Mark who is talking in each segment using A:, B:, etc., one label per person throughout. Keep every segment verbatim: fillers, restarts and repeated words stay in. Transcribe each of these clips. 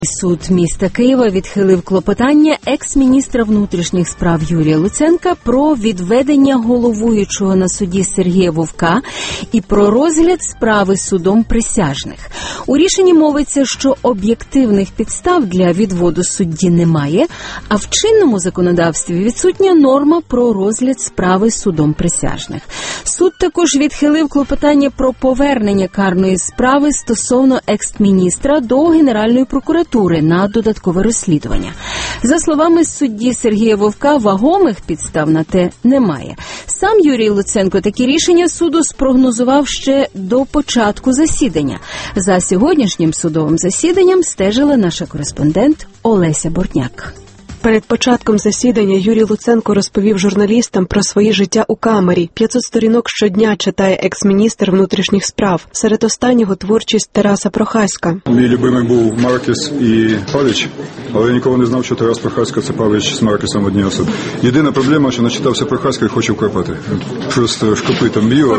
A: Суд міста Києва відхилив клопотання екс-міністра внутрішніх справ Юрія Луценка про відведення головуючого на суді Сергія Вовка і про розгляд справи судом присяжних. У рішенні мовиться, що об'єктивних підстав для відводу судді немає, а в чинному законодавстві відсутня норма про розгляд справи судом присяжних. Суд також відхилив клопотання про повернення карної справи стосовно екс-міністра до Генеральної прокуратури на додаткове розслідування. За словами судді Сергія Вовка, вагомих підстав на те немає. Сам Юрій Луценко такі рішення суду спрогнозував ще до початку засідання. За сьогоднішнім судовим засіданням стежила наша кореспондент Олеся Бортняк.
B: Перед початком засідання Юрій Луценко розповів журналістам про своє життя у камері. п'ятсот сторінок щодня читає екс-міністр внутрішніх справ. Серед останнього творчість Тараса Прохаська.
C: Мій любимий був Маркес і Павліч, але я ніколи не знав, що Тарас Прохаська – це Павліч з Маркесом одні особи. Єдина проблема, що начитався Прохаська і хочу вкрапати. Просто шкопитом б'ю.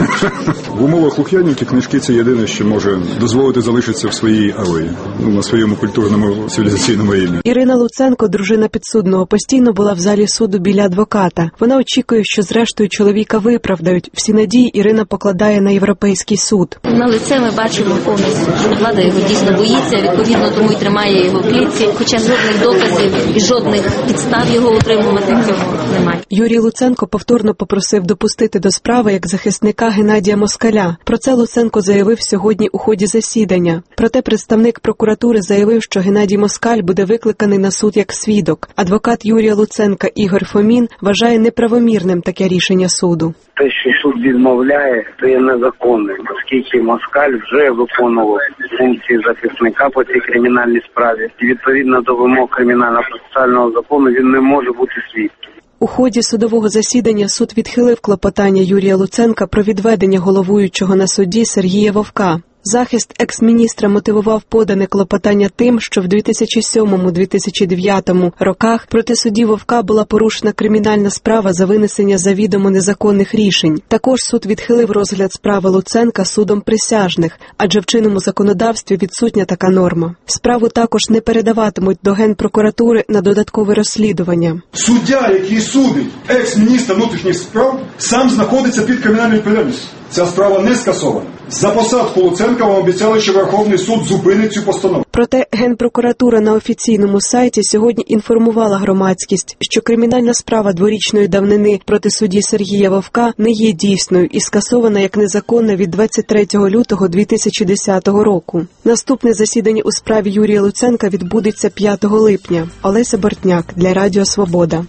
C: В умовах Лук'янівки книжки – це єдине, що може дозволити залишитися в своїй алеї, ну, на своєму культурному цивілізаційному рівні.
B: Ірина Луценко, дружина підсудного, постійно була в залі суду біля адвоката. Вона очікує, що зрештою чоловіка виправдають. Всі надії Ірина покладає на Європейський суд.
D: На лице ми бачимо повністю, що влада його дійсно боїться, відповідно тому й тримає його в клітці, хоча жодних доказів і жодних підстав його утримувати цього немає.
B: Юрій Луценко повторно попросив допустити до справи як захисника Геннадія Москаля. Про це Луценко заявив сьогодні у ході засідання. Проте представник прокуратури заявив, що Геннадій Москаль буде викликаний на суд як свідок. Адвокат Юрія Луценка Ігор Фомін вважає неправомірним таке рішення суду.
E: Те, що суд відмовляє, це є незаконним, оскільки Москаль вже виконував функції захисника по цій кримінальній справі. І відповідно до вимог кримінально-процесуального закону він не може бути свідком.
B: У ході судового засідання суд відхилив клопотання Юрія Луценка про відведення головуючого на суді Сергія Вовка. Захист екс-міністра мотивував подане клопотання тим, що в дві тисячі сьомому - дві тисячі дев'ятому роках проти судді Вовка була порушена кримінальна справа за винесення завідомо незаконних рішень. Також суд відхилив розгляд справи Луценка судом присяжних, адже в чинному законодавстві відсутня така норма. Справу також не передаватимуть до Генпрокуратури на додаткове розслідування.
F: Суддя, який судить екс-міністра внутрішніх справ, сам знаходиться під кримінальною відповідальністю. Ця справа не скасована. За посадку Луценка вам обіцяли, що Верховний суд зупинить цю постанову.
B: Проте Генпрокуратура на офіційному сайті сьогодні інформувала громадськість, що кримінальна справа дворічної давнини проти судді Сергія Вовка не є дійсною і скасована як незаконна від двадцять третього лютого дві тисячі десятого року. Наступне засідання у справі Юрія Луценка відбудеться п'ятого липня. Олеся Бортняк для Радіо Свобода.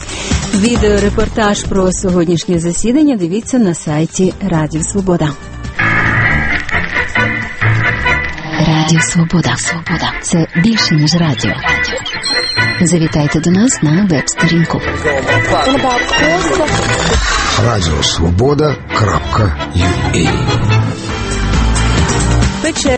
A: Відеорепортаж про сьогоднішнє засідання дивіться на сайті Радіо Свобода.
G: Радіо Свобода. Свобода. Це більше, ніж радіо. Завітайте до нас на веб-сторінку.
H: радіо свобода крапка ю а